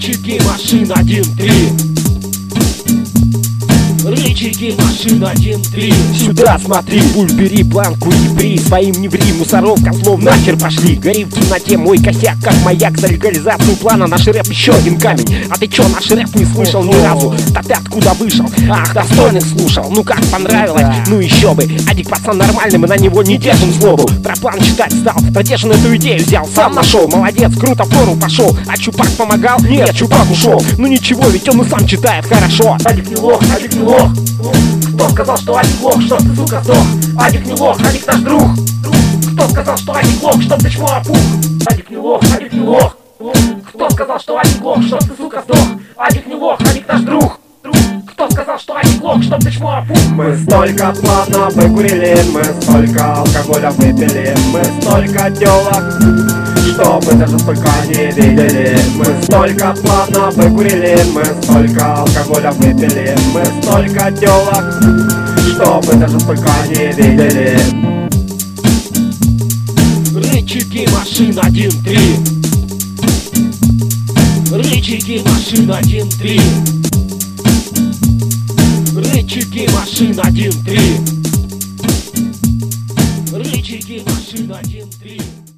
Рычаги машин 1-3. Рычаги машин 1-3. Сюда смотри, пуль бери, планку и при. Своим не ври, мусоров, котлов нахер пошли. Гори в темноте мой косяк, как маяк. За легализацию плана наш рэп еще один камень. А ты чё, наш рэп не слышал ни разу? Да ты откуда вышел? Ах, достойных слушал. Ну как, понравилось? Ну еще бы. Адик пацан нормальный, мы на него не держим злобу. Про план читать стал, Надежду эту идею взял, сам нашел. Молодец, круто, в фору пошел. А Чупак помогал? Нет, Чупак ушел. Ну ничего, ведь он и сам читает хорошо. Адик не лох, Адик не лох. Кто сказал, что Адик лох, чтоб ты, сука, сдох? Адик не лох, Адик наш друг. Кто сказал, что Адик лох, чтоб ты чмо опух? Адик не лох, Адик не лох. Кто сказал, что Адик лох, чтоб ты, сука, сдох? Адик не лох, Адик наш друг. Кто сказал, что Адик лох, чтоб ты чмо опух? Мы столько плана выкурили, мы столько алкоголя выпили, мы столько телок, что мы даже столько не видели. Мы столько плана выкурили, мы столько алкоголя выпили, мы столько телок, что мы даже столько не видели. Рычаги машин 1-3. Рычаги машин 1-3. Рычаги машин 1-3.